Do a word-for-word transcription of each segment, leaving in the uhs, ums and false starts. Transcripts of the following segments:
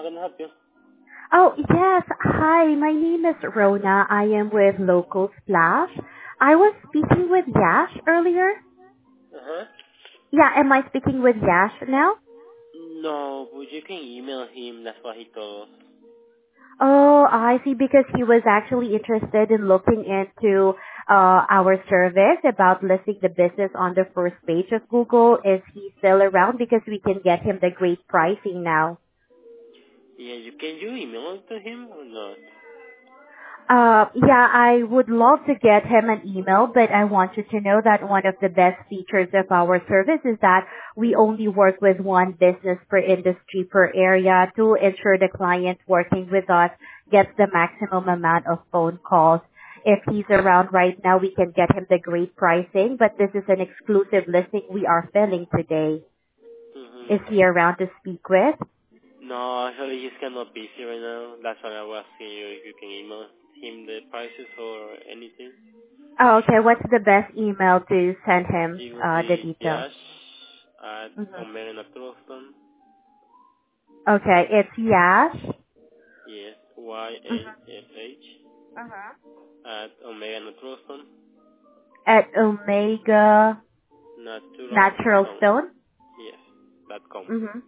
can I help you? Oh, yes. Hi, my name is Rona. I am with Local Splash. I was speaking with Yash earlier. Uh-huh. Yeah, am I speaking with Yash now? No, but you can email him. That's what he told us. Oh, I see, because he was actually interested in looking into uh, our service about listing the business on the first page of Google. Is he still around? Because we can get him the great pricing now. Yeah, you can you email it to him or not? Uh, yeah, I would love to get him an email, but I want you to know that one of the best features of our service is that we only work with one business per industry per area to ensure the client working with us gets the maximum amount of phone calls. If he's around right now, we can get him the great pricing, but this is an exclusive listing we are filling today. Mm-hmm. Is he around to speak with? No, actually he's kind of busy right now. That's why I was asking you if you can email him the prices or anything. Oh, okay. What's the best email to send him It will uh, the be details? Yash at Mhm. Omega Naturalstone. Okay, it's Yash. Yes, Y A Mhm. S H Uh-huh. at Omega Naturalstone. At Omega Natural Naturalstone. Stone. Yes, dot com. Mm-hmm.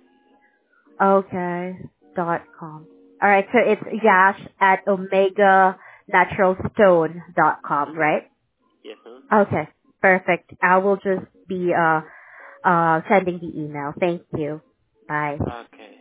Okay. Dot com. All right, so it's Yash at Omega Natural Stone dot com, right? Yes, huh? Okay, perfect. I will just be uh uh sending the email. Thank you. Bye. Okay.